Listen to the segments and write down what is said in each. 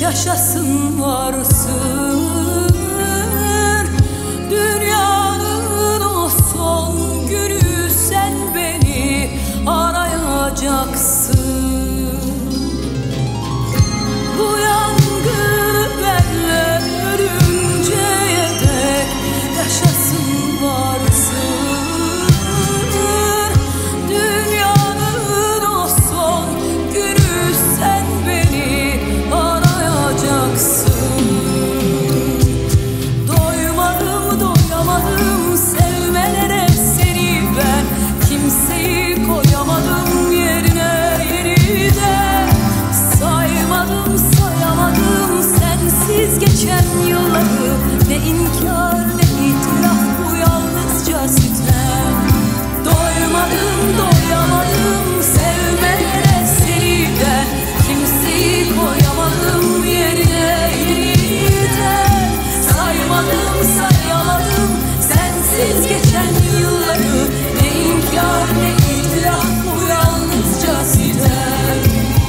yaşasın varsın. Dünyanın o son günü sen beni arayacaksın. Bu yangın benle ölünceye dek yaşasın varsın. Dünyanın o son günü sen beni arayacaksın. Doymadım, doyamadım sevmelere seni ben. Kimseyi koyamadım yerine yeniden. Saymadım, sayamadım sensiz geçen yılları. Ne inkar ne itiraf, bu yalnızca sitem. Doymadım, doyamadım sevmelere seni ben. Kimseyi koyamadım yerine yeniden. Saymadım, sayamadım sensiz geçen yılları. Ne inkar ne itiraf, bu yalnızca sitem.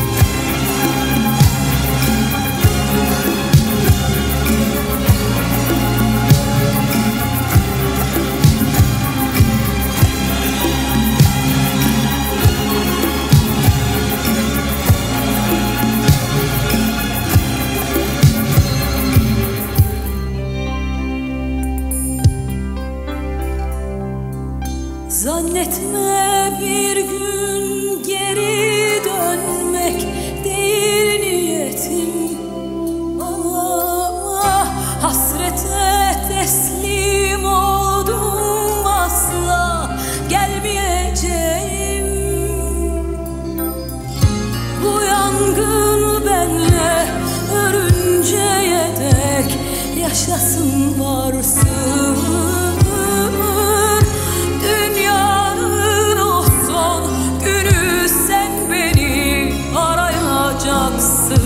Zannetme bir gün geri dönmek değil niyetim. Ah, hasrete teslim oldum, asla gelmeyeceğim. Bu yangın benle ölünceye dek yaşasın varsın. Dünyanın o son günü sen beni arayacaksın.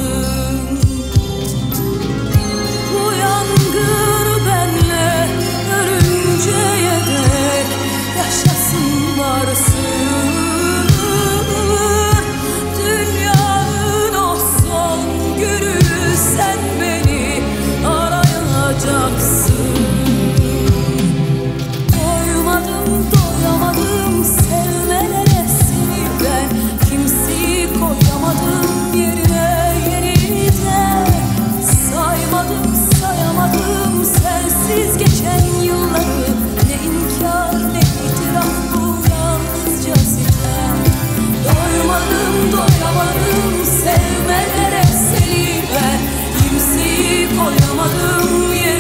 Bu yangın benle ölünceye dek yaşasın varsın. Dünyanın o son günü sen beni arayacaksın. Doymadım, doyamadım sevmelere seni ben. Kimseyi koyamadım yerine yeniden. Saymadım, sayamadım sensiz geçen yılları. Ne inkar ne itiraf, bu yalnızca sitem. Doymadım, doyamadım sevmelere seni ben. Kimseyi koyamadım yerine.